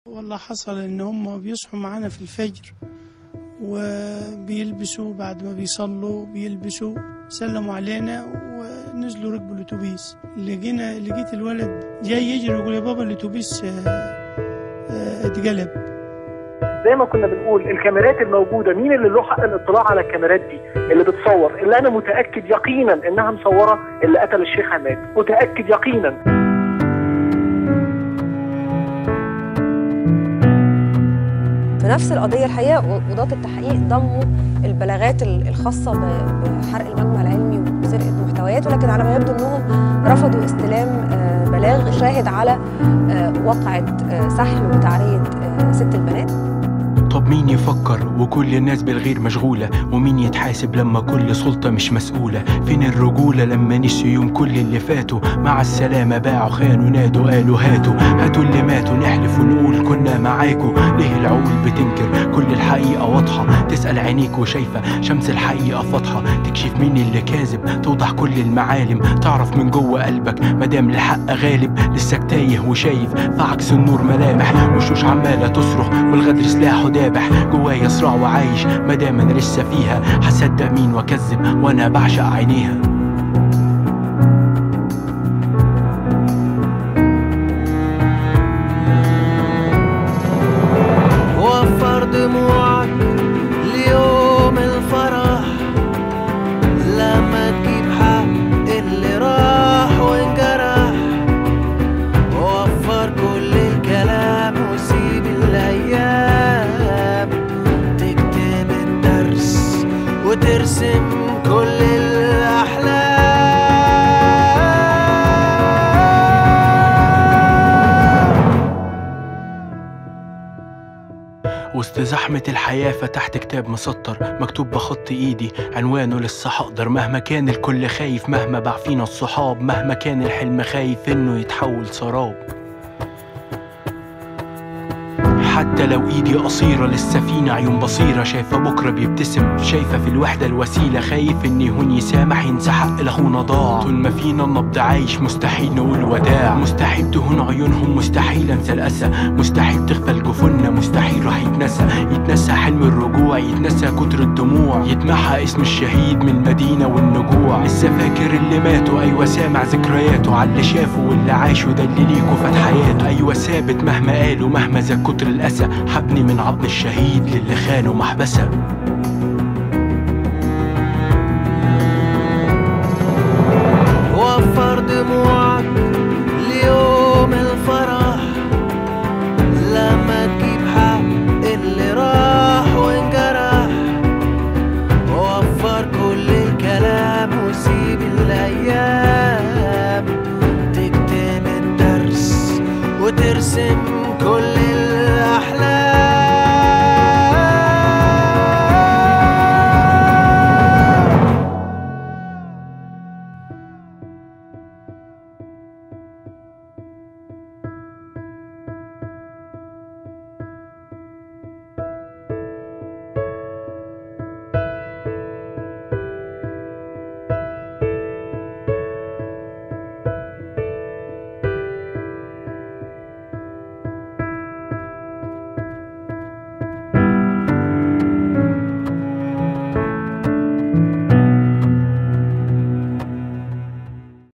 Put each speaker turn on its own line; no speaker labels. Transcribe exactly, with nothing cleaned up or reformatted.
والله حصل ان هم بيصحوا معانا في الفجر وبيلبسوا، بعد ما بيصلوا بيلبسوا، سلموا علينا ونزلوا ركبوا الاتوبيس. لقينا لقيت الولد جاي يجري يقول يا بابا الاتوبيس اتقلب.
زي ما كنا بنقول الكاميرات الموجوده، مين اللي له حق الاطلاع على الكاميرات دي اللي بتصور؟ اللي انا متاكد يقينا انها مصوره اللي قتل الشيخ عماد، متاكد يقينا.
في نفس القضية الحقيقة قضاة التحقيق ضموا البلاغات الخاصة بحرق المجمع العلمي وسرقة محتويات، ولكن على ما يبدو أنهم رفضوا استلام بلاغ شاهد على وقعة سحل وتعرية ست البنات.
طب مين يفكر وكل الناس بالغير مشغولة؟ ومين يتحاسب لما كل سلطة مش مسؤولة؟ فين الرجولة لما نسيوا يوم كل اللي فاتوا؟ مع السلامة باعوا خانوا نادوا قالوا هاتوا هاتوا اللي ماتوا، نحلف ونقول كنا معاكوا. ليه العقول بتنكر كل الحقيقة واضحة؟ تسأل عينيك وشايفة شمس الحقيقة فاضحة، تكشف مين اللي كاذب توضح كل المعالم، تعرف من جوه قلبك مدام الحق غالب. لسه تايه وشايف في عكس النور ملامح، وشوش عمالة تصرخ والغدر سلاحه دابح. جوايا صراع وعايش مادام انا لسه فيها، هصدق مين واكذب وانا بعشق عينيها.
وفر دموعك ليوم الفرح لما تجيب حق اللي راح وانجرح. وفر كل الكلام وسيب الايام تكتب الدرس وترسم كل الاحلام.
وسط زحمة الحياة فتحت كتاب مسطر مكتوب بخط ايدي عنوانه لسه هقدر. مهما كان الكل خايف، مهما باع فينا الصحاب، مهما كان الحلم خايف انه يتحول سراب. حتى لو ايدي قصيرة لسه فينا عيون بصيرة، شايفة بكرة بيبتسم، شايفة في الوحدة الوسيلة. خايف ان يهون يسامح ينسى حق لاخونا ضاع. طول ما فينا النبض عايش مستحيل نقول وداع، مستحيل تهون عيونهم، مستحيل انسى الاسى، مستحيل تغفل جفوننا، مستحيل راح يتنسى. يتنسى حلم الرجوع، يتنسى كتر الدموع، يتمحى اسم الشهيد من المدينة والنجوع. لسه فاكر اللي ماتوا، ايوه سامع ذكرياته، على اللي شافوا واللي عاشوا، ده اللي ليكوا فات حياته. ايوه ثابت مهما قالوا، مهما زاد كتر الاسى، حبني من عظم الشهيد للي خانوا محبسه.
وفر دموعك ليوم الفرح لما تجيب حق اللي راح وانجرح. وفر كل الكلام وسيب الايام تكتب الدرس وترسم كل